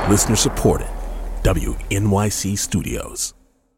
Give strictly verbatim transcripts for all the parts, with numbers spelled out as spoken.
Listener supported. W N Y C Studios.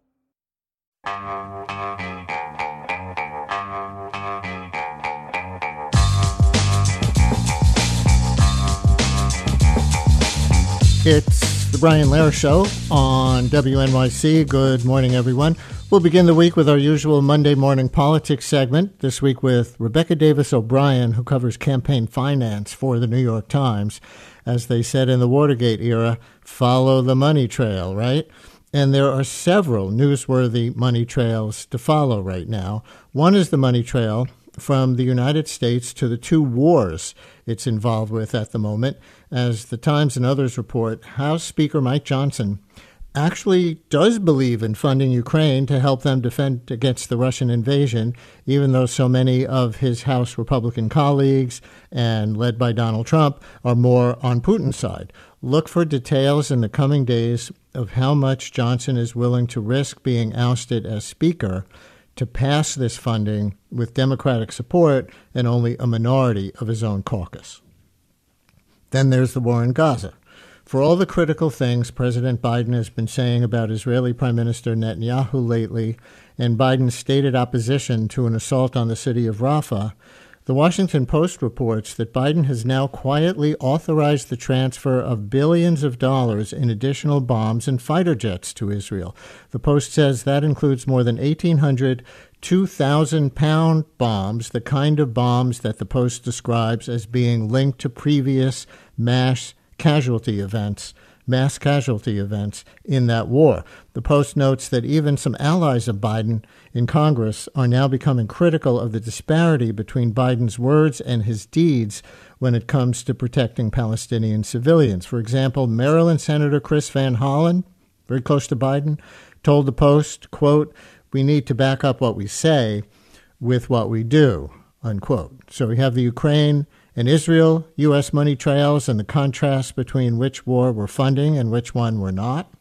It's the Brian Lehrer Show on W N Y C. Good morning, everyone. We'll begin the week with our usual Monday morning politics segment, this week with Rebecca Davis O'Brien, who covers campaign finance for the New York Times. As they said in the Watergate era, follow the money trail, right? And there are several newsworthy money trails to follow right now. One is the money trail from the United States to the two wars it's involved with at the moment. As the Times and others report, House Speaker Mike Johnson actually does believe in funding Ukraine to help them defend against the Russian invasion, even though so many of his House Republican colleagues, and led by Donald Trump, are more on Putin's side. Look for details in the coming days of how much Johnson is willing to risk being ousted as Speaker to pass this funding with Democratic support and only a minority of his own caucus. Then there's the war in Gaza. For all the critical things President Biden has been saying about Israeli Prime Minister Netanyahu lately and Biden's stated opposition to an assault on the city of Rafah, the Washington Post reports that Biden has now quietly authorized the transfer of billions of dollars in additional bombs and fighter jets to Israel. The Post says that includes more than eighteen hundred two thousand pound bombs, the kind of bombs that the Post describes as being linked to previous mass casualty events, mass casualty events in that war. The Post notes that even some allies of Biden in Congress are now becoming critical of the disparity between Biden's words and his deeds when it comes to protecting Palestinian civilians. For example, Maryland Senator Chris Van Hollen, very close to Biden, told the Post, quote, "We need to back up what we say with what we do," unquote. So we have the Ukraine and Israel, U S money trails, and the contrast between which war we're funding and which one we're not.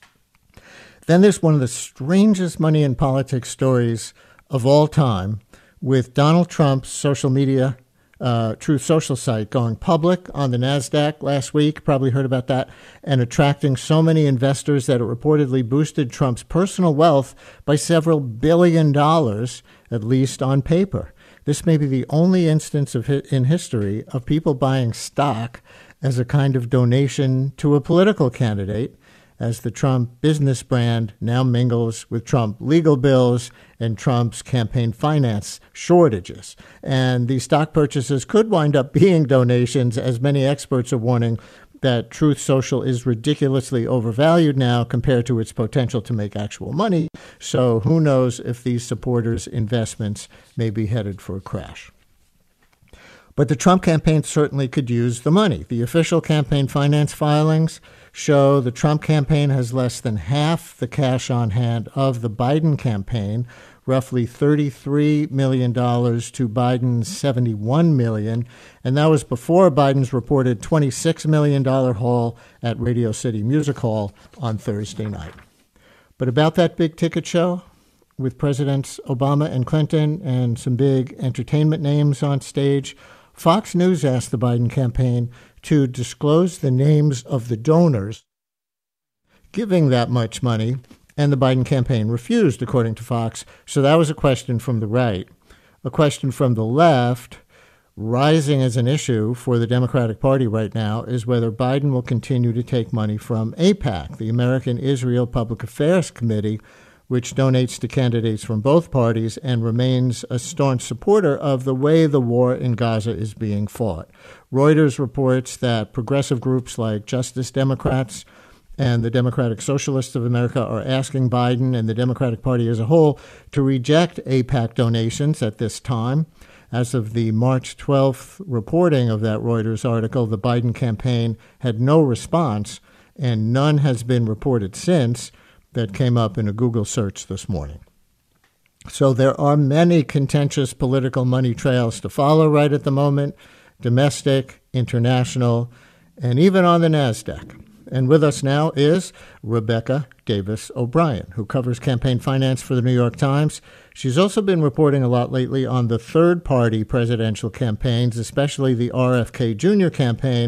Then there's one of the strangest money in politics stories of all time, with Donald Trump's social media, uh, Truth Social site going public on the NASDAQ last week, probably heard about that, and attracting so many investors that it reportedly boosted Trump's personal wealth by several billion dollars, at least on paper. This may be the only instance of in history of people buying stock as a kind of donation to a political candidate, as the Trump business brand now mingles with Trump legal bills and Trump's campaign finance shortages. And these stock purchases could wind up being donations, as many experts are warning that Truth Social is ridiculously overvalued now compared to its potential to make actual money. So who knows if these supporters' investments may be headed for a crash. But the Trump campaign certainly could use the money. The official campaign finance filings show the Trump campaign has less than half the cash on hand of the Biden campaign, roughly thirty-three million dollars to Biden's seventy-one million dollars, and that was before Biden's reported twenty-six million dollars haul at Radio City Music Hall on Thursday night. But about that big ticket show, with Presidents Obama and Clinton and some big entertainment names on stage, Fox News asked the Biden campaign to disclose the names of the donors giving that much money, and the Biden campaign refused, according to Fox. So that was a question from the right. A question from the left, rising as an issue for the Democratic Party right now, is whether Biden will continue to take money from AIPAC, the American Israel Public Affairs Committee, which donates to candidates from both parties and remains a staunch supporter of the way the war in Gaza is being fought. Reuters reports that progressive groups like Justice Democrats and the Democratic Socialists of America are asking Biden and the Democratic Party as a whole to reject AIPAC donations at this time. As of the March twelfth reporting of that Reuters article, the Biden campaign had no response, and none has been reported since. That came up in a Google search this morning. So there are many contentious political money trails to follow right at the moment, domestic, international, and even on the NASDAQ. And with us now is Rebecca Davis O'Brien, who covers campaign finance for the New York Times. She's also been reporting a lot lately on the third-party presidential campaigns, especially the R F K Junior campaign,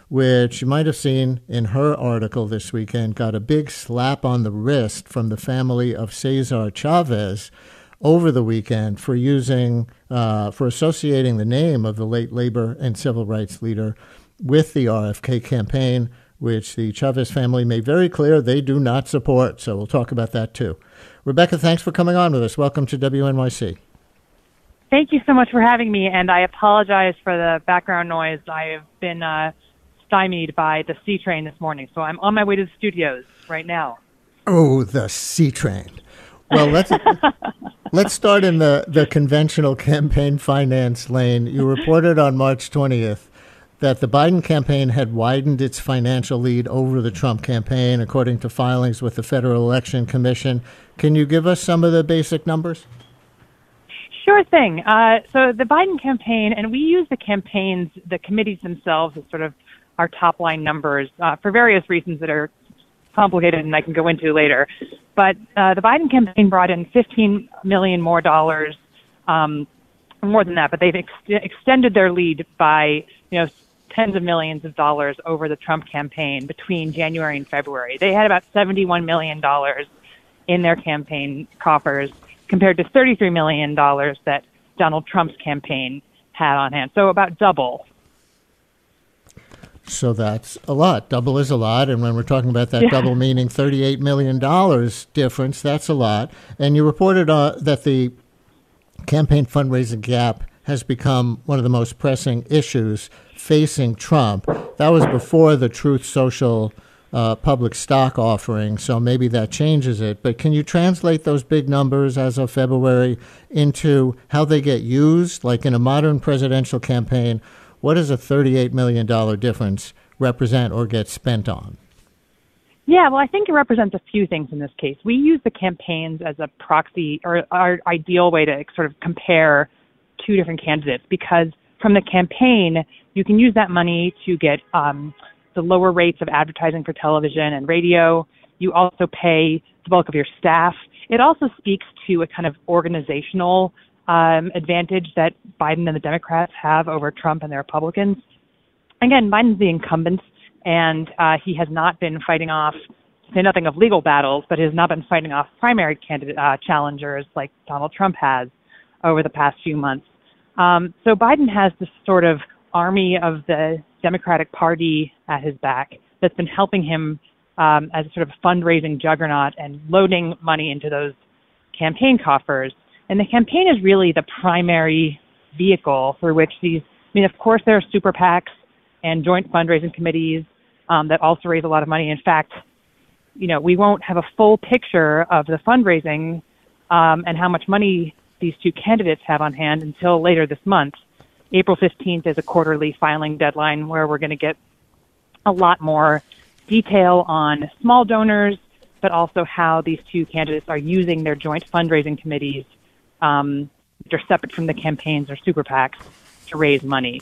which you might have seen in her article this weekend, got a big slap on the wrist from the family of Cesar Chavez over the weekend for using, uh, for associating the name of the late labor and civil rights leader with the R F K campaign, which the Chavez family made very clear they do not support. So we'll talk about that too. Rebecca, thanks for coming on with us. Welcome to W N Y C. Thank you so much for having me, and I apologize for the background noise. I have been uh, stymied by the C train this morning, so I'm on my way to the studios right now. Oh, the C train. Well, let's let's start in the, the conventional campaign finance lane. You reported on March twentieth that the Biden campaign had widened its financial lead over the Trump campaign, according to filings with the Federal Election Commission. Can you give us some of the basic numbers? Sure thing. Uh, so the Biden campaign, and we use the campaigns, the committees themselves as sort of our top line numbers uh, for various reasons that are complicated and I can go into later. But uh, the Biden campaign brought in fifteen million dollars more dollars, um, more than that, but they've ex- extended their lead by, you know, tens of millions of dollars over the Trump campaign between January and February. They had about seventy-one million dollars in their campaign coffers compared to thirty-three million dollars that Donald Trump's campaign had on hand. So about double. So that's a lot. Double is a lot. And when we're talking about that yeah. double meaning thirty-eight million dollars difference, that's a lot. And you reported uh, that the campaign fundraising gap has become one of the most pressing issues facing Trump. That was before the Truth Social uh, public stock offering, so maybe that changes it. But can you translate those big numbers as of February into how they get used? Like in a modern presidential campaign, what does a thirty-eight million dollars difference represent or get spent on? Yeah, well, I think it represents a few things in this case. We use the campaigns as a proxy or our ideal way to sort of compare two different candidates, because from the campaign, you can use that money to get um, the lower rates of advertising for television and radio. You also pay the bulk of your staff. It also speaks to a kind of organizational um, advantage that Biden and the Democrats have over Trump and the Republicans. Again, Biden's the incumbent, and uh, he has not been fighting off, say nothing of legal battles, but has not been fighting off primary candidate uh, challengers like Donald Trump has over the past few months. Um, so Biden has this sort of army of the Democratic Party at his back that's been helping him um, as a sort of fundraising juggernaut and loading money into those campaign coffers. And the campaign is really the primary vehicle through which these, I mean, of course, there are super PACs and joint fundraising committees um, that also raise a lot of money. In fact, you know, we won't have a full picture of the fundraising um, and how much money these two candidates have on hand until later this month. April fifteenth is a quarterly filing deadline where we're going to get a lot more detail on small donors, but also how these two candidates are using their joint fundraising committees, um, which are separate from the campaigns or super PACs, to raise money.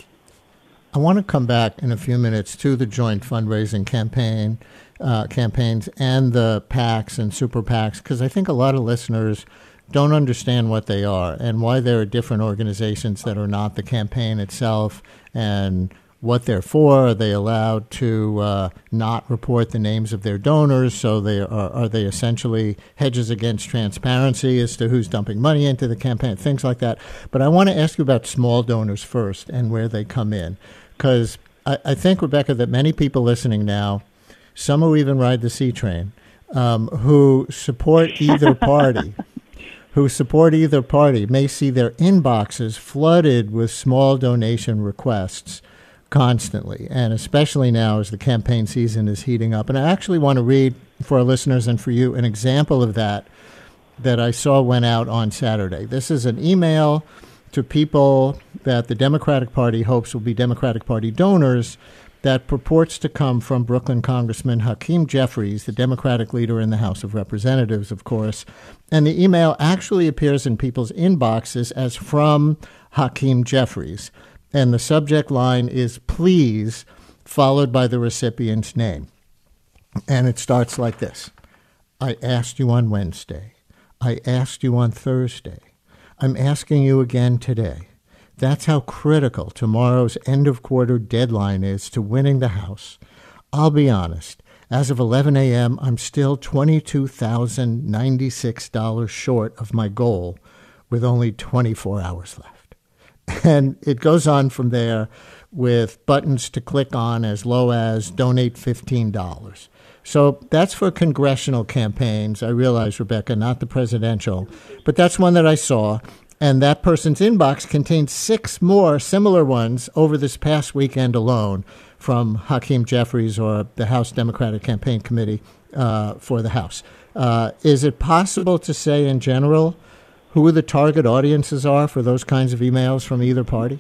I want to come back in a few minutes to the joint fundraising campaign uh, campaigns and the PACs and super PACs, because I think a lot of listeners don't understand what they are and why there are different organizations that are not the campaign itself and what they're for. Are they allowed to uh, not report the names of their donors? So they are, are they essentially hedges against transparency as to who's dumping money into the campaign, things like that. But I want to ask you about small donors first and where they come in, because I, I think, Rebecca, that many people listening now, some who even ride the C train, um, who support either party, who support either party may see their inboxes flooded with small donation requests constantly, and especially now as the campaign season is heating up. And I actually want to read for our listeners and for you an example of that that I saw went out on Saturday. This is an email to people that the Democratic Party hopes will be Democratic Party donors that purports to come from Brooklyn Congressman Hakeem Jeffries, the Democratic leader in the House of Representatives, of course. And the email actually appears in people's inboxes as from Hakeem Jeffries. And the subject line is "please," followed by the recipient's name. And it starts like this. I asked you on Wednesday. I asked you on Thursday. I'm asking you again today. That's how critical tomorrow's end-of-quarter deadline is to winning the House. I'll be honest. As of eleven a.m., I'm still twenty-two thousand ninety-six dollars short of my goal with only twenty-four hours left. And it goes on from there with buttons to click on as low as donate fifteen dollars. So that's for congressional campaigns. I realize, Rebecca, not the presidential, but that's one that I saw. And that person's inbox contained six more similar ones over this past weekend alone from Hakeem Jeffries or the House Democratic Campaign Committee uh, for the House. Uh, is it possible to say in general who the target audiences are for those kinds of emails from either party?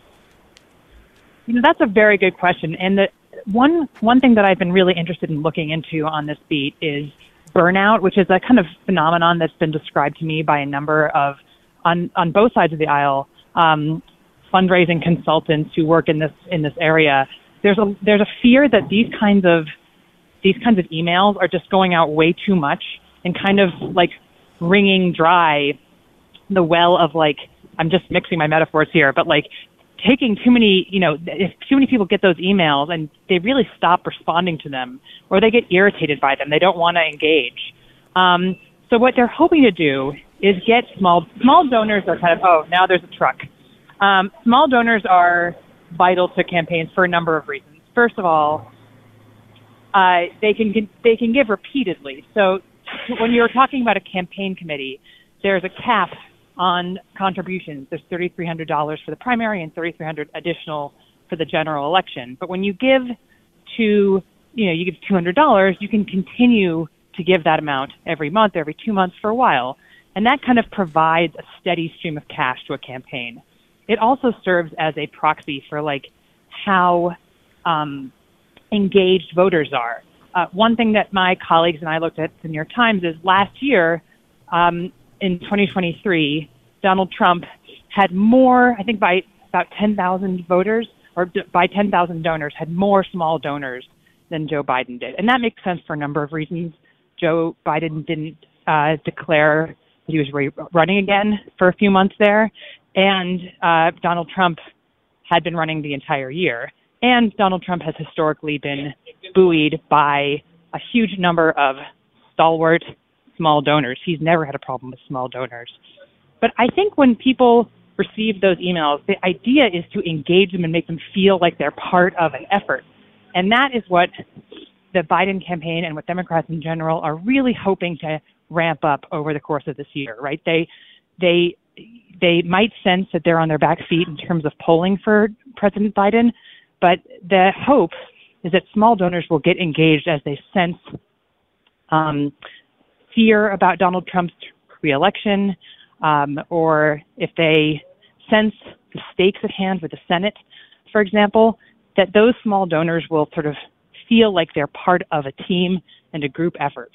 You know, that's a very good question. And the one one thing that I've been really interested in looking into on this beat is burnout, which is a kind of phenomenon that's been described to me by a number of, on, on both sides of the aisle, um, fundraising consultants who work in this in this area. There's a there's a fear that these kinds of these kinds of emails are just going out way too much and kind of like wringing dry the well of, like, I'm just mixing my metaphors here, but like taking too many, you know, if too many people get those emails and they really stop responding to them, or they get irritated by them, they don't want to engage. Um, so what they're hoping to do is get small small donors are kind of, oh, now there's a truck. Um, small donors are vital to campaigns for a number of reasons. First of all, uh, they can they can give repeatedly. So when you're talking about a campaign committee, there's a cap on contributions. There's three thousand three hundred dollars for the primary and three thousand three hundred dollars additional for the general election. But when you give to, you know, you give two hundred dollars, you can continue to give that amount every month, every two months for a while. And that kind of provides a steady stream of cash to a campaign. It also serves as a proxy for, like, how um, engaged voters are. Uh, one thing that my colleagues and I looked at the New York Times is last year, um, in twenty twenty-three, Donald Trump had more, I think by about ten thousand voters, or d- by ten thousand donors, had more small donors than Joe Biden did. And that makes sense for a number of reasons. Joe Biden didn't uh, declare that he was re- running again for a few months there. And uh, Donald Trump had been running the entire year. And Donald Trump has historically been buoyed by a huge number of stalwart small donors. He's never had a problem with small donors. But I think when people receive those emails, the idea is to engage them and make them feel like they're part of an effort. And that is what the Biden campaign and what Democrats in general are really hoping to ramp up over the course of this year, right? They, they, they might sense that they're on their back feet in terms of polling for President Biden, but the hope is that small donors will get engaged as they sense um, fear about Donald Trump's reelection, um, or if they sense the stakes at hand with the Senate, for example, that those small donors will sort of feel like they're part of a team and a group effort.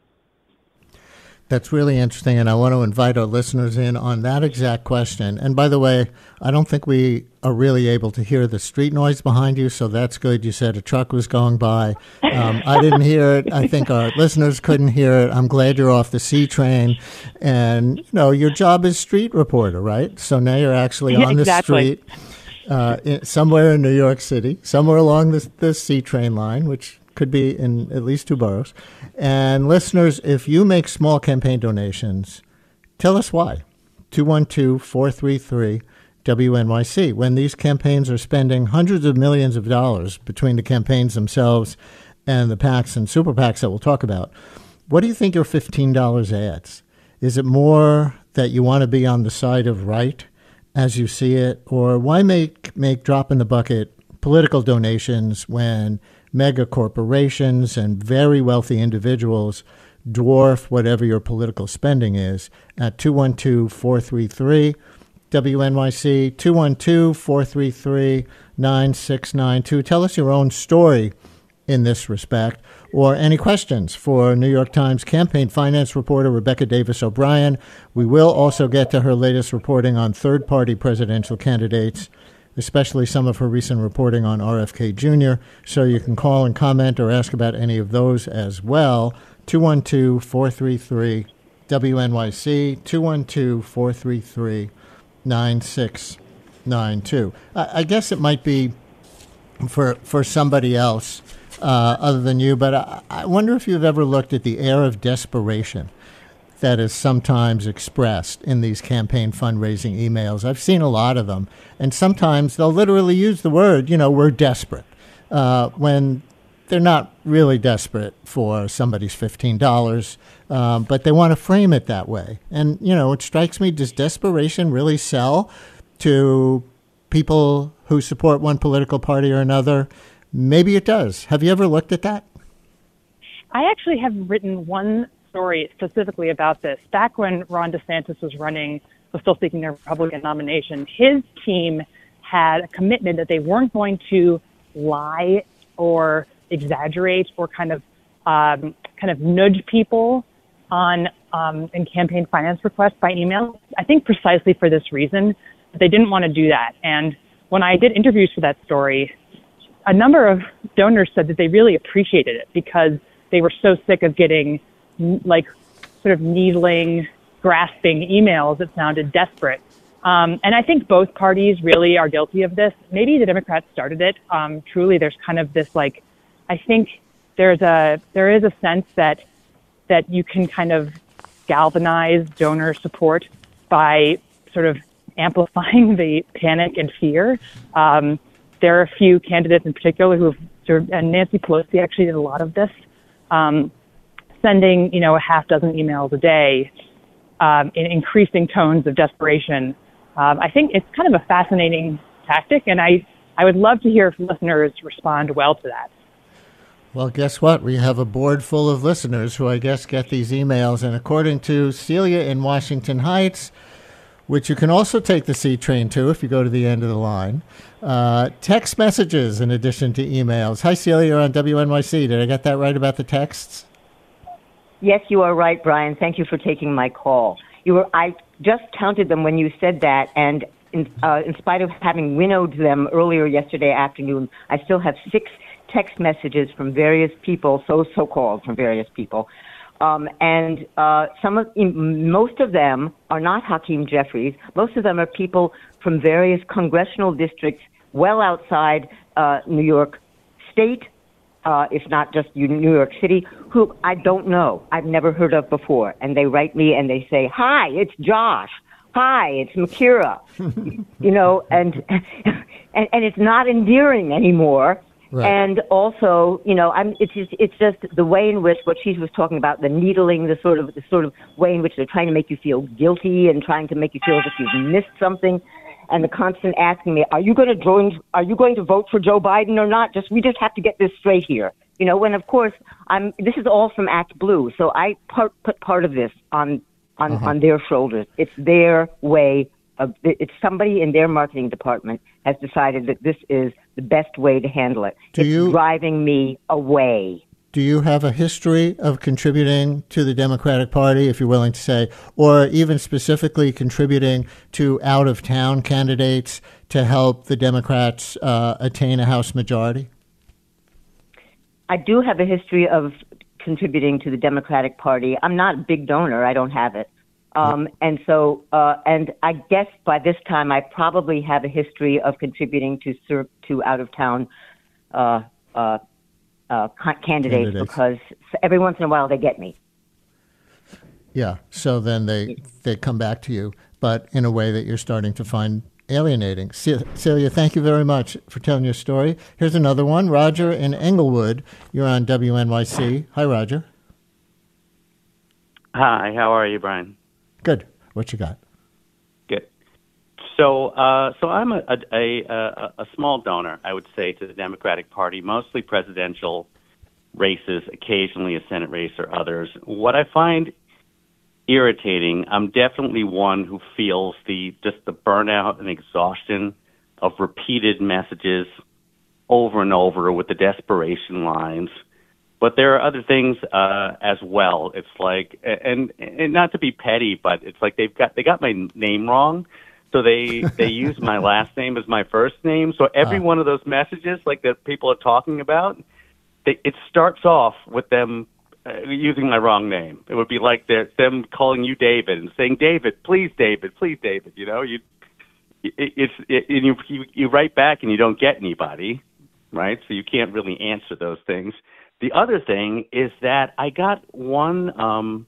That's really interesting, and I want to invite our listeners in on that exact question. And by the way, I don't think we are really able to hear the street noise behind you, so that's good. You said a truck was going by. Um, I didn't hear it. I think our listeners couldn't hear it. I'm glad you're off the C train. And, you know, your job is street reporter, right? So now you're actually on the exactly. street uh, in, somewhere in New York City, somewhere along this, this C train line, which could be in at least two boroughs. And listeners, if you make small campaign donations, tell us why. two one two, four three three, W N Y C. When these campaigns are spending hundreds of millions of dollars between the campaigns themselves and the PACs and super PACs that we'll talk about, what do you think your fifteen dollars adds? Is it more that you want to be on the side of right as you see it? Or why make, make drop in the bucket political donations when mega corporations and very wealthy individuals dwarf whatever your political spending is? At two one two, four three three, W N Y C, two one two, four three three, nine six nine two. Tell us your own story in this respect, or any questions for New York Times campaign finance reporter Rebecca Davis O'Brien. We will also get to her latest reporting on third-party presidential candidates, especially some of her recent reporting on R F K Junior So you can call and comment or ask about any of those as well. two one two, four three three, W N Y C, two one two, four three three, nine six nine two. I, I guess it might be for for somebody else uh, other than you, but I, I wonder if you've ever looked at the air of desperation that is sometimes expressed in these campaign fundraising emails. I've seen a lot of them, and sometimes they'll literally use the word, you know, we're desperate, uh, when they're not really desperate for somebody's fifteen dollars, um, but they want to frame it that way. And, you know, it strikes me, does desperation really sell to people who support one political party or another? Maybe it does. Have you ever looked at that? I actually have written one story specifically about this. Back when Ron DeSantis was running, was still seeking the Republican nomination, his team had a commitment that they weren't going to lie or exaggerate or kind of um, kind of nudge people on um, in campaign finance requests by email. I think precisely for this reason, they didn't want to do that. And when I did interviews for that story, a number of donors said that they really appreciated it because they were so sick of getting like sort of needling, grasping emails that sounded desperate. Um, and I think both parties really are guilty of this. Maybe the Democrats started it. Um, truly, there's kind of this like, I think there's a there is a sense that that you can kind of galvanize donor support by sort of amplifying the panic and fear. Um, there are a few candidates in particular who have sort of, and Nancy Pelosi actually did a lot of this, um, sending, you know, a half dozen emails a day um, in increasing tones of desperation. Um, I think it's kind of a fascinating tactic, and I, I would love to hear if listeners respond well to that. Well, guess what? We have a board full of listeners who I guess get these emails. And according to Celia in Washington Heights, which you can also take the C train to if you go to the end of the line, uh, text messages in addition to emails. Hi, Celia, you're on W N Y C. Did I get that right about the texts? Yes, you are right, Brian. Thank you for taking my call. You were. I just counted them when you said that, and in, uh, in spite of having winnowed them earlier yesterday afternoon, I still have six text messages from various people, so so-called from various people, um, and uh, some of most of them are not Hakeem Jeffries. Most of them are people from various congressional districts, well outside uh, New York State, uh, if not just New York City, who I don't know, I've never heard of before, and they write me and they say, "Hi, it's Josh. Hi, it's Makira," you know, and and and it's not endearing anymore. Right. And also, you know, I'm, it's just, it's just the way in which what she was talking about, the needling, the sort of the sort of way in which they're trying to make you feel guilty and trying to make you feel as if you've missed something, and the constant asking me, "Are you going to join? Are you going to vote for Joe Biden or not?" Just we just have to get this straight here, you know. When of course I'm. This is all from Act Blue, so I part, put part of this on on uh-huh. on their shoulders. It's their way. Of, it's somebody in their marketing department has decided that this is the best way to handle it. Do it's you, driving me away. Do you have a history of contributing to the Democratic Party, if you're willing to say, or even specifically contributing to out-of-town candidates to help the Democrats uh, attain a House majority? I do have a history of contributing to the Democratic Party. I'm not a big donor. I don't have it. Um, and so, uh, and I guess by this time I probably have a history of contributing to serve to out-of-town uh, uh, uh, candidates, candidates because every once in a while they get me. Yeah, so then they they come back to you, but in a way that you're starting to find alienating. Celia, thank you very much for telling your story. Here's another one. Roger in Englewood. You're on W N Y C. Hi, Roger. Hi, how are you, Brian? Good. What you got? Good. So, uh, so I'm a, a, a, a small donor, I would say, to the Democratic Party, mostly presidential races, occasionally a Senate race or others. What I find irritating, I'm definitely one who feels the just the burnout and exhaustion of repeated messages over and over with the desperation lines. But there are other things uh, as well. It's like, and and not to be petty, but it's like they've got they got my name wrong, so they they use my last name as my first name. So every uh. one of those messages, like that people are talking about, they, it starts off with them uh, using my wrong name. It would be like they're them calling you David and saying, "David, please, David, please, David." You know, you it, it's it, and you, you you write back and you don't get anybody, right? So you can't really answer those things. The other thing is that I got one. Um,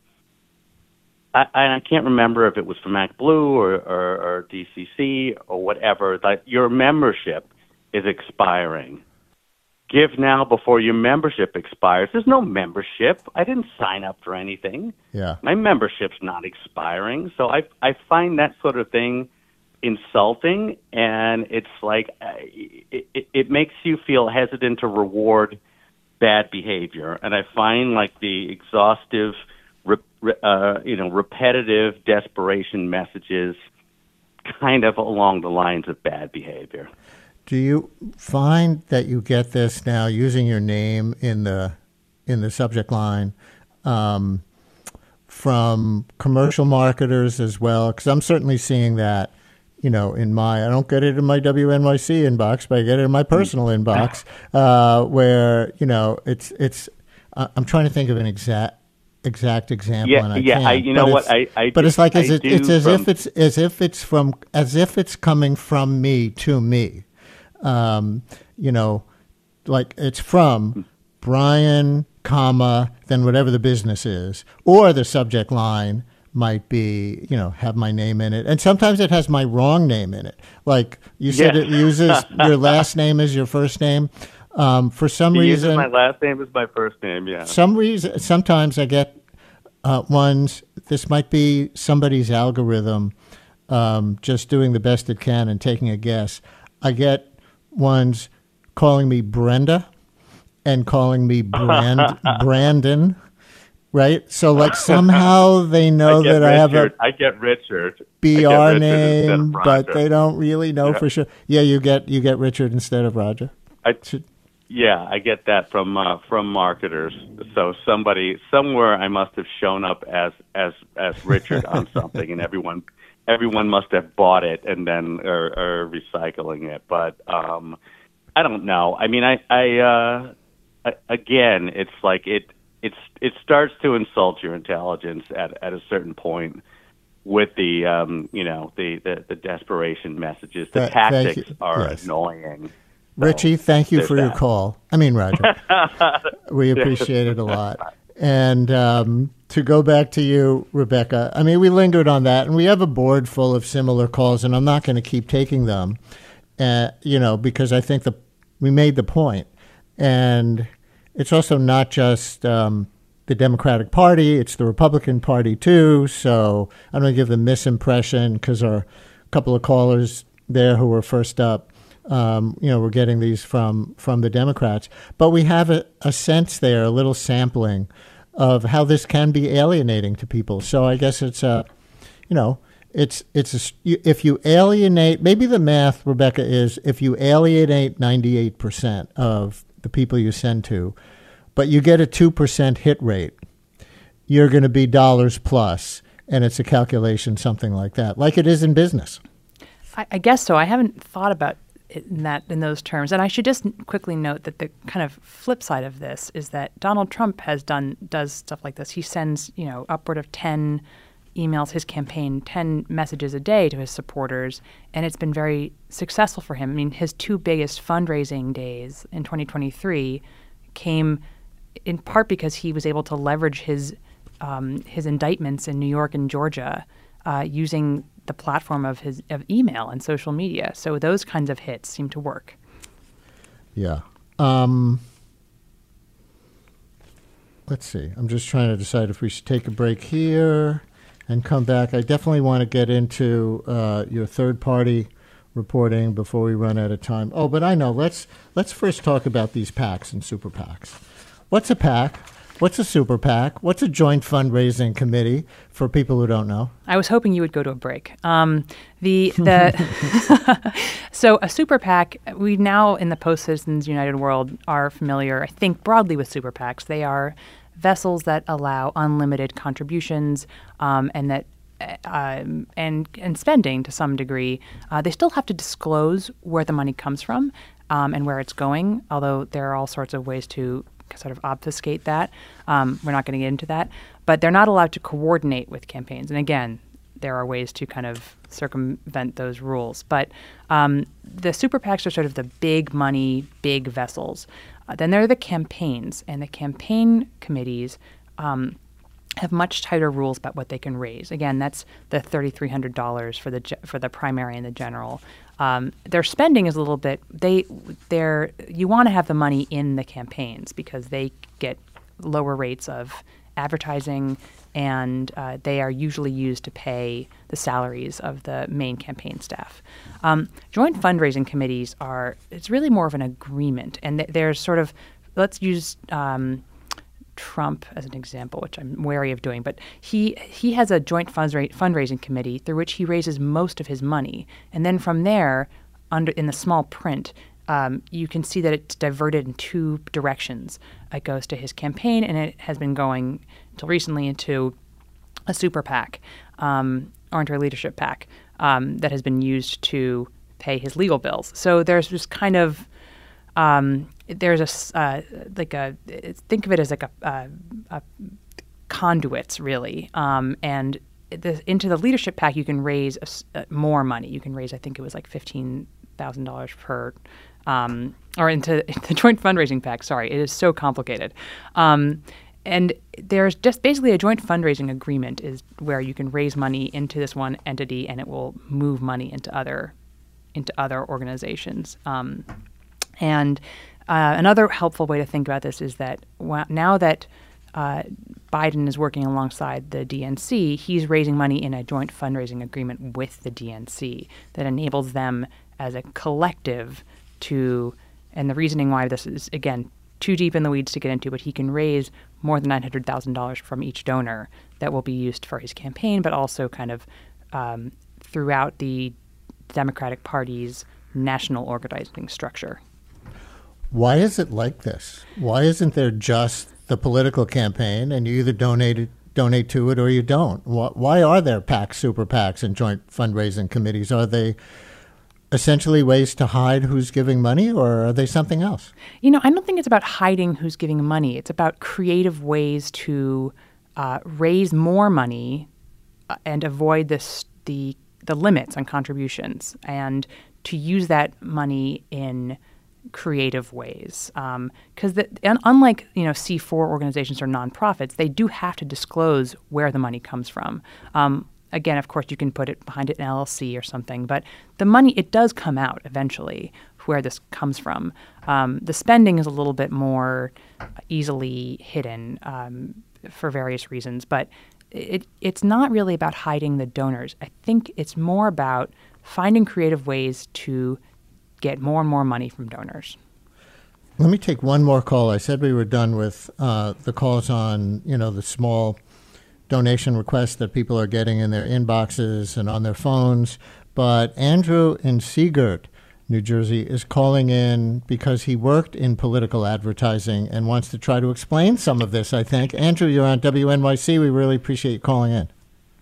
I, I can't remember if it was from ActBlue or, or, or D C C or whatever. That your membership is expiring. Give now before your membership expires. There's no membership. I didn't sign up for anything. Yeah. My membership's not expiring. So I I find that sort of thing insulting, and it's like it, it, it makes you feel hesitant to reward bad behavior. And I find like the exhaustive, uh, you know, repetitive desperation messages kind of along the lines of bad behavior. Do you find that you get this now using your name in the in the subject line um, from commercial marketers as well? Because I'm certainly seeing that, you know, in my, I don't get it in my W N Y C inbox, but I get it in my personal inbox, uh, where, you know, it's, it's, uh, I'm trying to think of an exact, exact example. Yeah, and I yeah, can't. I, you know but what, I, I But do, it's like, as I it, it's as from, if it's, as if it's from, as if it's coming from me to me. Um, you know, like it's from Brian, comma, then whatever the business is, or the subject line might be, you know, have my name in it. And sometimes it has my wrong name in it. Like you said, yeah. It uses your last name as your first name. Um, for some he reason, uses my last name as my first name. Yeah. Some reason, sometimes I get uh, ones. This might be somebody's algorithm, um, just doing the best it can and taking a guess. I get ones calling me Brenda and calling me Brand Brandon, right? So like somehow they know I that Richard. I have a I get Richard B R name, Richard but they don't really know yeah. for sure. Yeah, you get you get Richard instead of Roger. I, yeah, I get that from uh, from marketers. So somebody somewhere I must have shown up as as as Richard on something, and everyone. Everyone must have bought it and then are, are recycling it. But um, I don't know. I mean, I, I uh, I, again, it's like it it's it starts to insult your intelligence at, at a certain point with the um, you know the, the, the desperation messages. The Th- tactics are yes. annoying. So Richie, thank you for that. your call. I mean, Roger, we appreciate it a lot. And um, to go back to you, Rebecca, I mean, we lingered on that, and we have a board full of similar calls, and I'm not going to keep taking them, uh, you know, because I think the we made the point. And it's also not just um, the Democratic Party, it's the Republican Party, too. So I don't want to give the misimpression because our couple of callers there who were first up, Um, you know, we're getting these from, from the Democrats. But we have a, a sense there, a little sampling of how this can be alienating to people. So I guess it's a, you know, it's it's a, if you alienate, maybe the math, Rebecca, is if you alienate ninety-eight percent of the people you send to, but you get a two percent hit rate, you're going to be dollars plus. And it's a calculation, something like that, like it is in business. I, I guess so. I haven't thought about in that in those terms. And I should just quickly note that the kind of flip side of this is that Donald Trump has done does stuff like this. He sends, you know, upward of ten emails, his campaign, ten messages a day to his supporters, and it's been very successful for him. I mean, his two biggest fundraising days in twenty twenty-three came in part because he was able to leverage his um, his indictments in New York and Georgia uh, using the platform of his of email and social media. So those kinds of hits seem to work. Yeah. Um, let's see. I'm just trying to decide if we should take a break here and come back. I definitely want to get into uh, your third-party reporting before we run out of time. Oh, but I know. Let's let's first talk about these PACs and super PACs. What's a PAC? What's a super PAC? What's a joint fundraising committee for people who don't know? I was hoping you would go to a break. Um, the the so a super PAC, we now in the Post-Citizens United world are familiar, I think, broadly with super PACs. They are vessels that allow unlimited contributions um, and that uh, and and spending to some degree. Uh, they still have to disclose where the money comes from um, and where it's going, although there are all sorts of ways to sort of obfuscate that. Um, we're not going to get into that. But they're not allowed to coordinate with campaigns. And again, there are ways to kind of circumvent those rules. But um, the super PACs are sort of the big money, big vessels. Uh, then there are the campaigns, and the campaign committees um, have much tighter rules about what they can raise. Again, that's the three thousand three hundred dollars for the ge- for the primary and the general. Um, their spending is a little bit they they're you want to have the money in the campaigns because they get lower rates of advertising, and uh, they are usually used to pay the salaries of the main campaign staff. Um, joint fundraising committees are, it's really more of an agreement. And th- there's sort of, let's use um, Trump as an example, which I'm wary of doing, but he he has a joint fundra- fundraising committee through which he raises most of his money. And then from there, under in the small print, Um, you can see that it's diverted in two directions. It goes to his campaign, and it has been going until recently into a super PAC um, or into a leadership PAC um, that has been used to pay his legal bills. So there's just kind of um, there's a uh, like a think of it as like a, a, a conduits really, um, and the, into the leadership PAC you can raise a, a, more money. You can raise, I think it was like fifteen thousand dollars per. Um, or into the joint fundraising PAC. Sorry, it is so complicated. Um, and there's just basically a joint fundraising agreement is where you can raise money into this one entity, and it will move money into other into other organizations. Um, and uh, another helpful way to think about this is that w- now that uh, Biden is working alongside the D N C, he's raising money in a joint fundraising agreement with the D N C that enables them as a collective to, and the reasoning why this is, again, too deep in the weeds to get into, but he can raise more than nine hundred thousand dollars from each donor that will be used for his campaign, but also kind of um, throughout the Democratic Party's national organizing structure. Why is it like this? Why isn't there just the political campaign and you either donate it, donate to it or you don't? Why are there PACs, super PACs, and joint fundraising committees? Are they essentially ways to hide who's giving money, or are they something else? You know, I don't think it's about hiding who's giving money. It's about creative ways to uh, raise more money uh, and avoid this, the the limits on contributions, and to use that money in creative ways. Because um, unlike you know C four organizations or nonprofits, they do have to disclose where the money comes from. Um, Again, of course, you can put it behind it in L L C or something, but the money, it does come out eventually where this comes from. Um, the spending is a little bit more easily hidden um, for various reasons, but it, it's not really about hiding the donors. I think it's more about finding creative ways to get more and more money from donors. Let me take one more call. I said we were done with uh, the calls on, you know, the small donation requests that people are getting in their inboxes and on their phones. But Andrew in Seagirt, New Jersey, is calling in because he worked in political advertising and wants to try to explain some of this, I think. Andrew, you're on W N Y C. We really appreciate you calling in.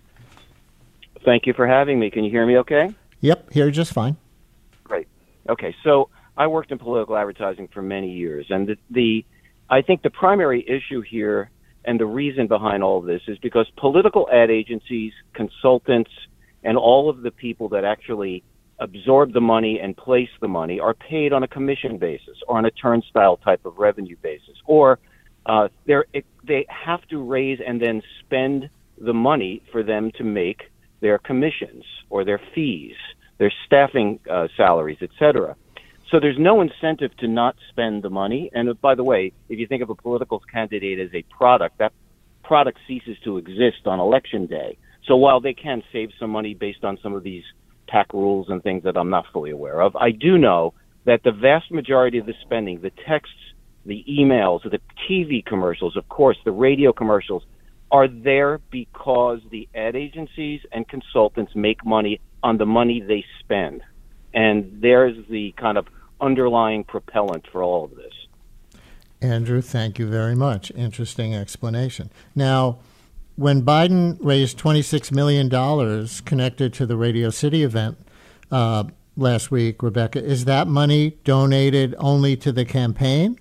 Thank you for having me. Can you hear me okay? Yep, hear you just fine. Great. Okay, so I worked in political advertising for many years, and the, the I think the primary issue here and the reason behind all of this is because political ad agencies, consultants, and all of the people that actually absorb the money and place the money are paid on a commission basis or on a turnstile type of revenue basis. Or uh, they're, it, they have to raise and then spend the money for them to make their commissions or their fees, their staffing uh, salaries, et cetera. So there's no incentive to not spend the money. And uh, by the way, if you think of a political candidate as a product, that product ceases to exist on election day. So while they can save some money based on some of these PAC rules and things that I'm not fully aware of, I do know that the vast majority of the spending, the texts, the emails, the T V commercials, of course, the radio commercials, are there because the ad agencies and consultants make money on the money they spend. And there's the kind of underlying propellant for all of this. Andrew, thank you very much. Interesting explanation. Now, when Biden raised twenty-six million dollars connected to the Radio City event uh, last week, Rebecca, is that money donated only to the campaign,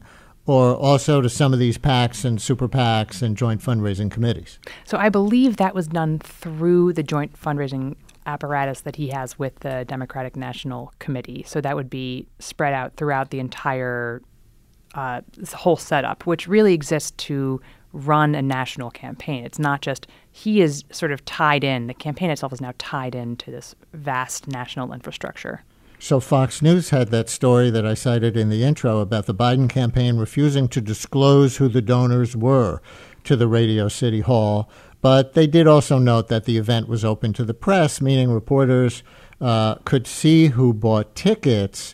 or also to some of these PACs and super PACs and joint fundraising committees? So I believe that was done through the joint fundraising apparatus that he has with the Democratic National Committee. So that would be spread out throughout the entire uh, this whole setup, which really exists to run a national campaign. It's not just he is sort of tied in. The campaign itself is now tied into this vast national infrastructure. So Fox News had that story that I cited in the intro about the Biden campaign refusing to disclose who the donors were to the Radio City Hall. But they did also note that the event was open to the press, meaning reporters uh, could see who bought tickets.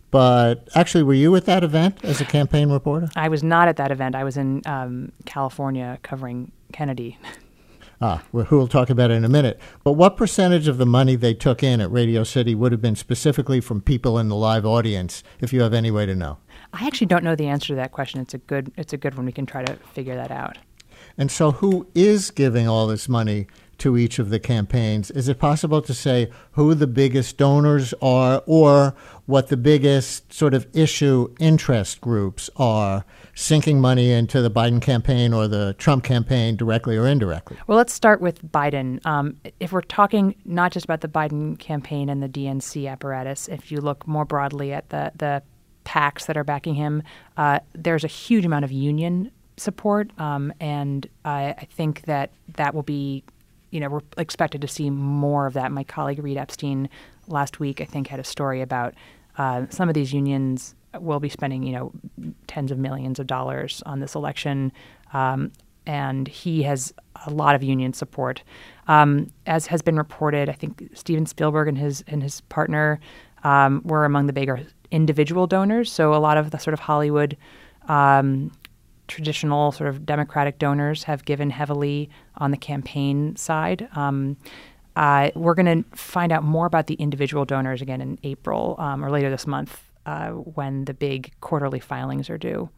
But actually, were you at that event as a campaign reporter? I was not at that event. I was in um, California covering Kennedy. Ah, who we'll talk about in a minute. But what percentage of the money they took in at Radio City would have been specifically from people in the live audience, if you have any way to know? I actually don't know the answer to that question. It's a good, it's a good one. We can try to figure that out. And so who is giving all this money to each of the campaigns? Is it possible to say who the biggest donors are or what the biggest sort of issue interest groups are sinking money into the Biden campaign or the Trump campaign directly or indirectly? Well, let's start with Biden. Um, if we're talking not just about the Biden campaign and the D N C apparatus, if you look more broadly at the, the PACs that are backing him, uh, there's a huge amount of union support, um, and I, I think that that will be, you know, we're expected to see more of that. My colleague Reed Epstein last week, I think, had a story about uh, some of these unions will be spending, you know, tens of millions of dollars on this election, um, and he has a lot of union support. Um, as has been reported, I think Steven Spielberg and his and his partner um, were among the bigger individual donors. So a lot of the sort of Hollywood um, traditional sort of Democratic donors have given heavily on the campaign side. Um, uh, we're going to find out more about the individual donors again in April um, or later this month uh, when the big quarterly filings are due.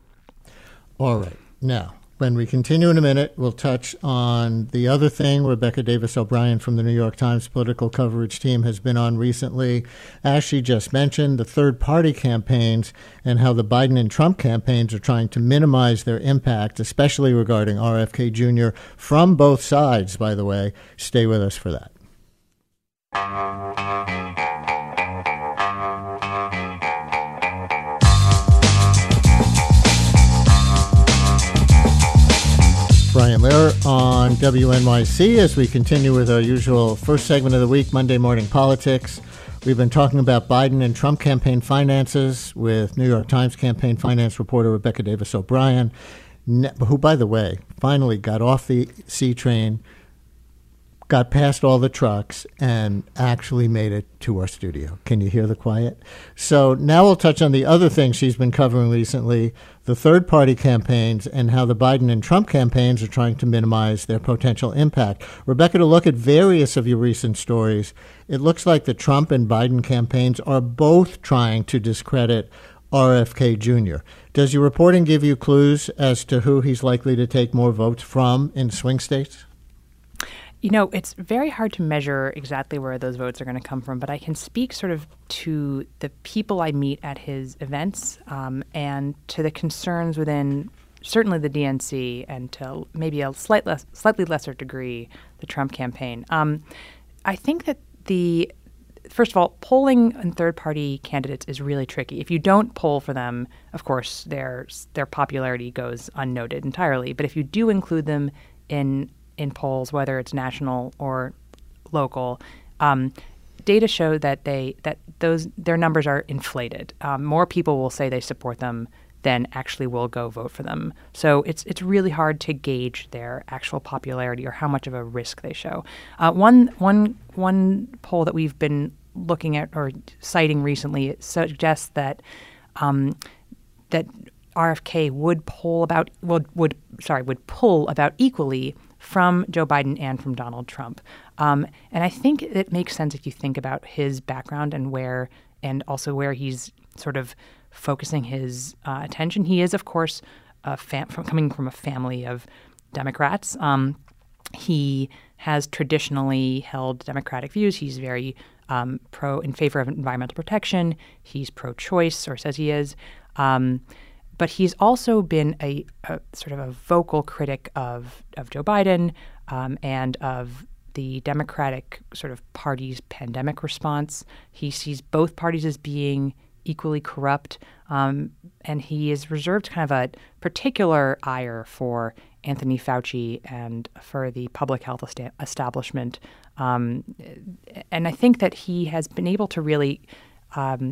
All right. Now, when we continue in a minute, we'll touch on the other thing Rebecca Davis O'Brien from the New York Times political coverage team has been on recently. As she just mentioned, the third-party campaigns and how the Biden and Trump campaigns are trying to minimize their impact, especially regarding R F K Junior from both sides, by the way. Stay with us for that. Brian Lehrer on W N Y C as we continue with our usual first segment of the week, Monday Morning Politics. We've been talking about Biden and Trump campaign finances with New York Times campaign finance reporter Rebecca Davis O'Brien, who, by the way, finally got off the C train, got past all the trucks, and actually made it to our studio. Can you hear the quiet? So now we'll touch on the other thing she's been covering recently, the third-party campaigns and how the Biden and Trump campaigns are trying to minimize their potential impact. Rebecca, to look at various of your recent stories, it looks like the Trump and Biden campaigns are both trying to discredit R F K Junior Does your reporting give you clues as to who he's likely to take more votes from in swing states? You know, it's very hard to measure exactly where those votes are going to come from, but I can speak sort of to the people I meet at his events um, and to the concerns within certainly the D N C and to maybe a slight less, slightly lesser degree the Trump campaign. Um, I think that the First of all, polling on third-party candidates is really tricky. If you don't poll for them, of course, their their popularity goes unnoted entirely. But if you do include them in in polls, whether it's national or local, um, data show that they that those their numbers are inflated. Um, more people will say they support them than actually will go vote for them. So it's it's really hard to gauge their actual popularity or how much of a risk they show. Uh, one one one poll that we've been looking at or citing recently suggests that um, that R F K would poll about would would sorry would pull about equally from Joe Biden and from Donald Trump. Um, and I think it makes sense if you think about his background and where, and also where he's sort of focusing his uh, attention. He is, of course, a fam- from coming from a family of Democrats. Um, he has traditionally held Democratic views. He's very um, pro in favor of environmental protection. He's pro-choice, or says he is. Um, but he's also been a, a sort of a vocal critic of of Joe Biden um, and of the Democratic sort of party's pandemic response. He sees both parties as being equally corrupt, um, and he is reserved kind of a particular ire for Anthony Fauci and for the public health est- establishment. Um, and I think that he has been able to really, um,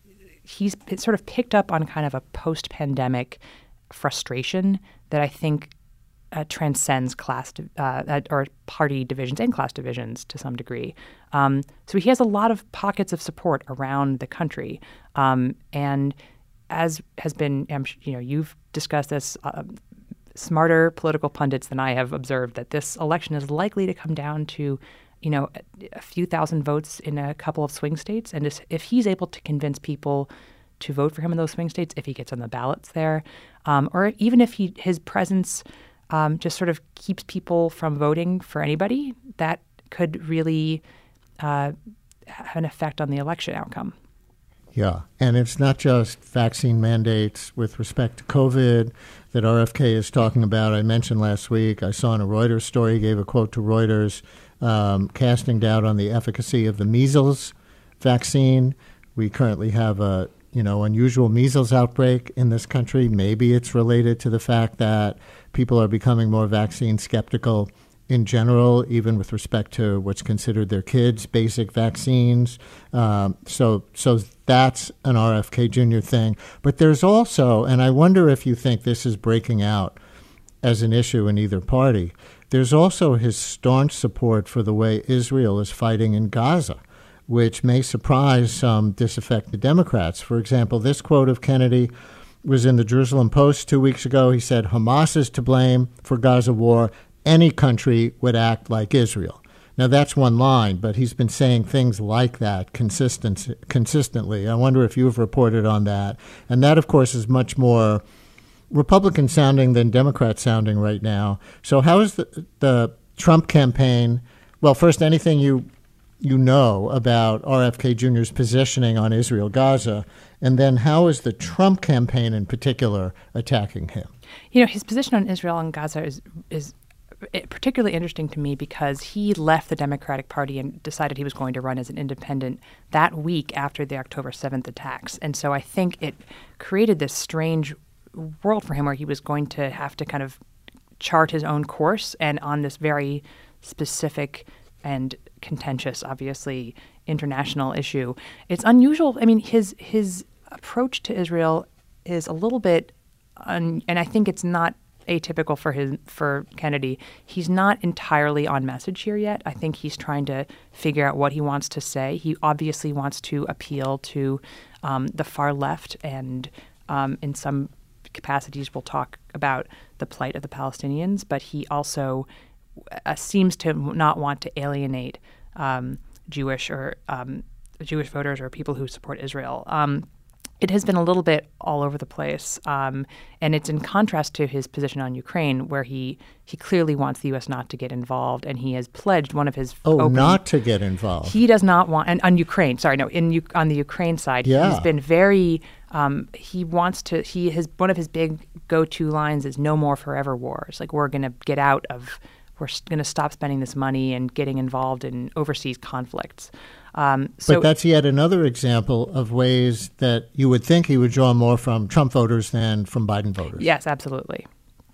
he's sort of picked up on kind of a post-pandemic frustration that I think Uh, transcends class di- uh, or party divisions and class divisions to some degree. Um, so he has a lot of pockets of support around the country. Um, and as has been, um, you know, you've discussed this, uh, smarter political pundits than I have observed that this election is likely to come down to, you know, a, a few thousand votes in a couple of swing states. And if he's able to convince people to vote for him in those swing states, if he gets on the ballots there, um, or even if he his presence Um, just sort of keeps people from voting for anybody, that could really uh, have an effect on the election outcome. Yeah, and it's not just vaccine mandates with respect to COVID that R F K is talking about. I mentioned last week, I saw in a Reuters story, he gave a quote to Reuters, um, casting doubt on the efficacy of the measles vaccine. We currently have a you know, unusual measles outbreak in this country. Maybe it's related to the fact that people are becoming more vaccine skeptical in general, even with respect to what's considered their kids' basic vaccines. Um, so, so that's an R F K Junior thing. But there's also, and I wonder if you think this is breaking out as an issue in either party, there's also his staunch support for the way Israel is fighting in Gaza, which may surprise some disaffected Democrats. For example, this quote of Kennedy was in the Jerusalem Post two weeks ago. He said, "Hamas is to blame for Gaza war. Any country would act like Israel." Now, that's one line, but he's been saying things like that consistent, consistently. I wonder if you've reported on that. And that, of course, is much more Republican-sounding than Democrat-sounding right now. So how is the, the Trump campaign, well, first, anything you you know about R F K Junior's positioning on Israel-Gaza, and then how is the Trump campaign in particular attacking him? You know, his position on Israel and Gaza is is particularly interesting to me because he left the Democratic Party and decided he was going to run as an independent that week after the October seventh attacks. And so I think it created this strange world for him where he was going to have to kind of chart his own course, and on this very specific and contentious, obviously, international issue. It's unusual. I mean, his his approach to Israel is a little bit, un, and I think it's not atypical for his for Kennedy. He's not entirely on message here yet. I think he's trying to figure out what he wants to say. He obviously wants to appeal to um, the far left, and um, in some capacities will talk about the plight of the Palestinians, but he also uh, seems to not want to alienate um, Jewish or um, Jewish voters or people who support Israel. Um, it has been a little bit all over the place, um, and it's in contrast to his position on Ukraine, where he, he clearly wants the U S not to get involved, and he has pledged one of his oh open, not to get involved. He does not want, and on Ukraine, sorry, no, in on the Ukraine side, yeah. he's been very. Um, he wants to. He his one of his big go-to lines is "No more forever wars." Like, we're going to get out of. We're going to stop spending this money and getting involved in overseas conflicts. Um, so, but that's yet another example of ways that you would think he would draw more from Trump voters than from Biden voters. Yes, absolutely.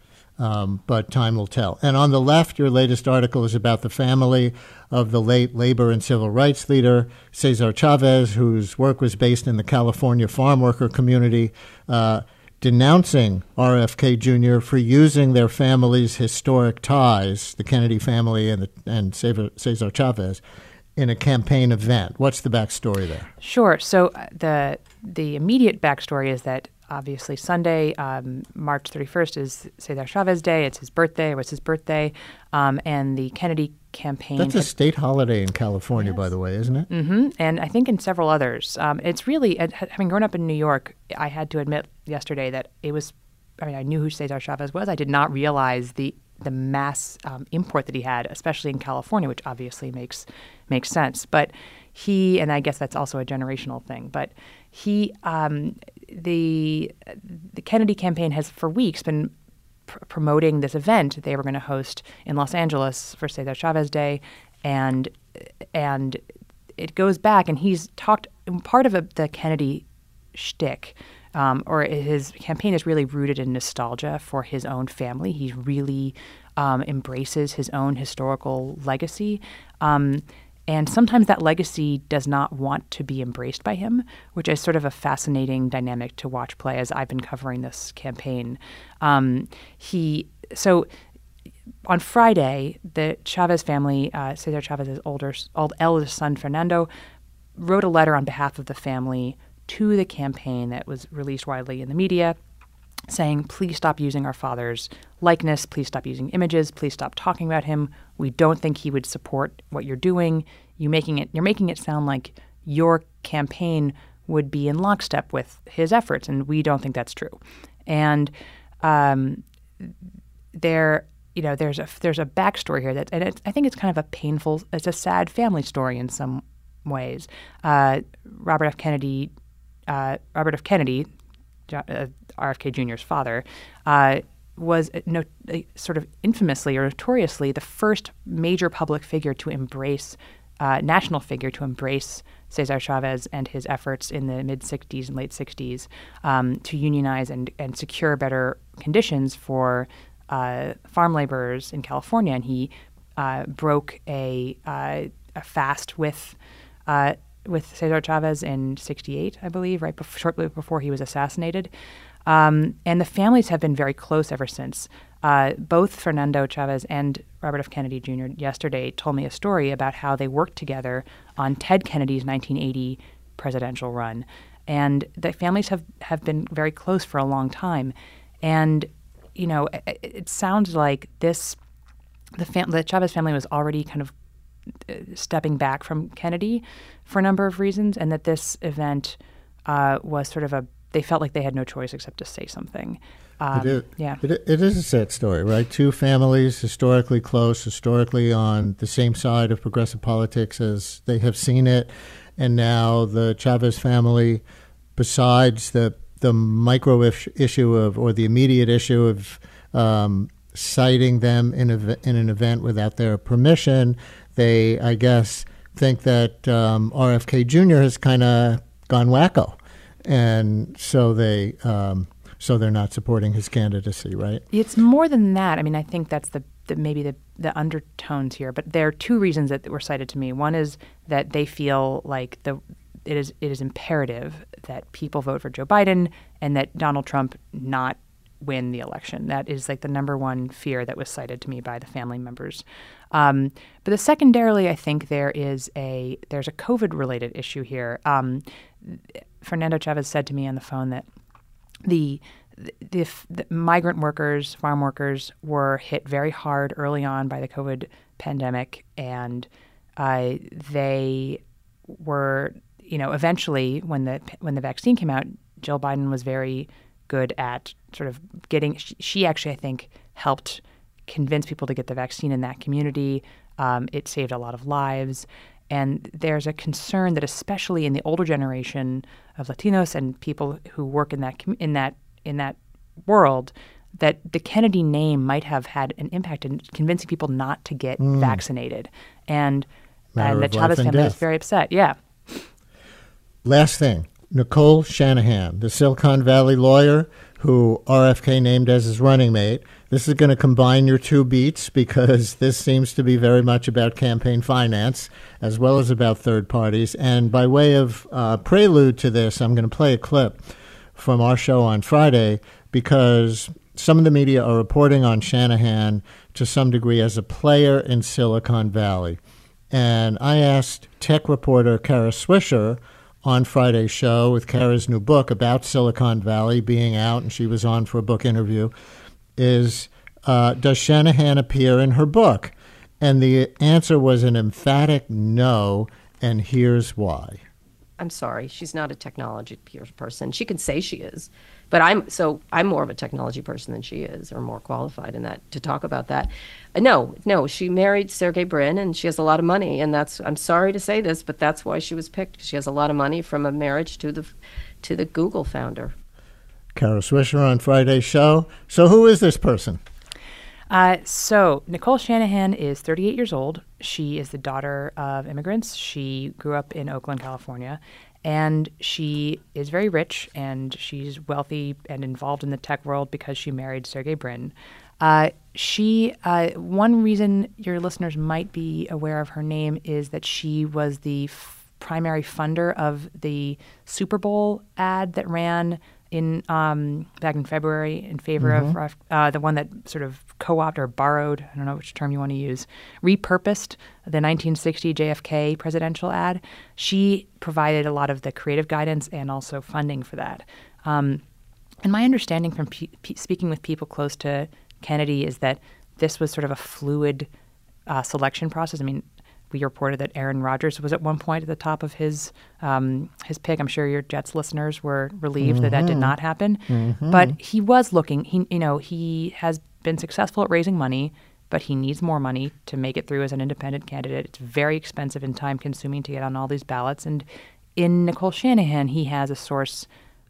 Um, but time will tell. And on the left, your latest article is about the family of the late labor and civil rights leader, Cesar Chavez, whose work was based in the California farm worker community, uh, denouncing R F K Junior for using their family's historic ties, the Kennedy family and, the, and Cesar Chavez, in a campaign event. What's the backstory there? Sure. So uh, the the immediate backstory is that obviously Sunday, um, March thirty-first, is Cesar Chavez Day. It's his birthday. It was his birthday. Um, and the Kennedy campaign. That's a had, state holiday in California, yes. by the way, isn't it? Mm-hmm. And I think in several others. Um, it's really, having grown up in New York, I had to admit yesterday that it was, I mean, I knew who Cesar Chavez was. I did not realize the the mass um, import that he had, especially in California, which obviously makes makes sense. But he, and I guess that's also a generational thing, but he um, the the Kennedy campaign has for weeks been pr- promoting this event they were going to host in Los Angeles for Cesar Chavez Day, and and it goes back, and he's talked part of a, the Kennedy shtick. Um, or his campaign is really rooted in nostalgia for his own family. He really um, embraces his own historical legacy. Um, and sometimes that legacy does not want to be embraced by him, which is sort of a fascinating dynamic to watch play as I've been covering this campaign. Um, he so on Friday, the Chavez family, uh, Cesar Chavez's older, old eldest son, Fernando, wrote a letter on behalf of the family to the campaign that was released widely in the media, saying, please stop using our father's likeness, please stop using images, please stop talking about him. We don't think he would support what you're doing. You making it, you're making it sound like your campaign would be in lockstep with his efforts, and we don't think that's true. And um, there, you know, there's a there's a backstory here that, and it's, I think it's kind of a painful, it's a sad family story in some ways. Uh, Robert F. Kennedy. Uh, Robert F. Kennedy, uh, R F K Junior's father, uh, was no, uh, sort of infamously or notoriously the first major public figure to embrace, uh, national figure to embrace Cesar Chavez and his efforts in the mid-sixties and late sixties um, to unionize and, and secure better conditions for uh, farm laborers in California. And he uh, broke a, uh, a fast with uh, with Cesar Chavez in sixty-eight, I believe, right before, shortly before he was assassinated. Um, and the families have been very close ever since. Uh, both Fernando Chavez and Robert F. Kennedy Junior yesterday told me a story about how they worked together on Ted Kennedy's nineteen eighty presidential run. And the families have, have been very close for a long time. And, you know, it, it sounds like this, the, fam- the Chavez family was already kind of stepping back from Kennedy for a number of reasons, and that this event uh, was sort of a, they felt like they had no choice except to say something. Um, it is, yeah. It, it is a sad story, right? Two families historically close, historically on the same side of progressive politics as they have seen it, and now the Chavez family, besides the the micro if, issue of, or the immediate issue of um, citing them in, a, in an event without their permission, they, I guess, think that um, R F K Junior has kind of gone wacko, and so they um, so they're not supporting his candidacy, right? It's more than that. I mean, I think that's the, the maybe the, the undertones here. But there are two reasons that were cited to me. One is that they feel like the it is it is imperative that people vote for Joe Biden and that Donald Trump not win the election. That is like the number one fear that was cited to me by the family members. Um, but the secondarily, I think there is a there's a COVID-related issue here. Um, Fernando Chavez said to me on the phone that the, the, the migrant workers, farm workers, were hit very hard early on by the COVID pandemic, and uh, they were, you know, eventually when the when the vaccine came out, Jill Biden was very good at sort of getting. She, she actually, I think, helped convince people to get the vaccine in that community. Um, it saved a lot of lives. And there's a concern that especially in the older generation of Latinos and people who work in that in that in that world, that the Kennedy name might have had an impact in convincing people not to get mm. vaccinated. And, and the Chavez family death. is very upset. Yeah. Last thing, Nicole Shanahan, the Silicon Valley lawyer who R F K named as his running mate. This is going to combine your two beats because this seems to be very much about campaign finance as well as about third parties. And by way of uh, prelude to this, I'm going to play a clip from our show on Friday because some of the media are reporting on Shanahan to some degree as a player in Silicon Valley. And I asked tech reporter Kara Swisher on Friday's show with Kara's new book about Silicon Valley being out, and she was on for a book interview, is uh, does Shanahan appear in her book? And the answer was an emphatic no, and here's why. I'm sorry, she's not a technology person. She can say she is, but I'm so I'm more of a technology person than she is, or more qualified in that to talk about that. Uh, no, no, she married Sergey Brin, and she has a lot of money, and that's I'm sorry to say this, but that's why she was picked. She has a lot of money from a marriage to the to the Google founder. Kara Swisher on Friday's show. So who is this person? Uh, so Nicole Shanahan is thirty-eight years old. She is the daughter of immigrants. She grew up in Oakland, California, and she is very rich, and she's wealthy and involved in the tech world because she married Sergey Brin. Uh, she, uh, one reason your listeners might be aware of her name is that she was the f- primary funder of the Super Bowl ad that ran in um, back in February in favor Mm-hmm. of uh, the one that sort of co-opted or borrowed, I don't know which term you want to use, repurposed the nineteen sixty J F K presidential ad. She provided a lot of the creative guidance and also funding for that. Um, and my understanding from pe- pe- speaking with people close to Kennedy is that this was sort of a fluid uh, selection process. I mean, we reported that Aaron Rodgers was at one point at the top of his um, his pick. I'm sure your Jets listeners were relieved Mm-hmm. that that did not happen. Mm-hmm. But he was looking. He, you know, he has been successful at raising money, but he needs more money to make it through as an independent candidate. It's very expensive and time-consuming to get on all these ballots. And in Nicole Shanahan, he has a source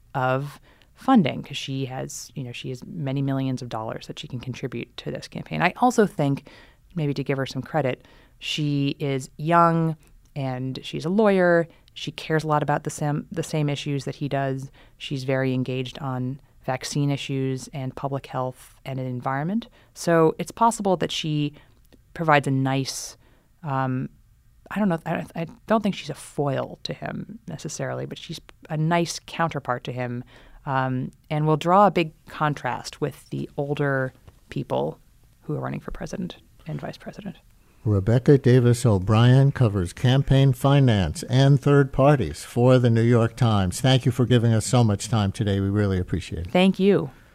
of funding because she has, you know, she has many millions of dollars that she can contribute to this campaign. I also think, maybe to give her some credit, she is young and she's a lawyer. She cares a lot about the same the same issues that he does. She's very engaged on vaccine issues and public health and an environment. So it's possible that she provides a nice, um, I don't know, I, I don't think she's a foil to him necessarily, but she's a nice counterpart to him. Um, and will draw a big contrast with the older people who are running for president and vice president. Rebecca Davis O'Brien covers campaign finance and third parties for the New York Times. Thank you for giving us so much time today. We really appreciate it. Thank you.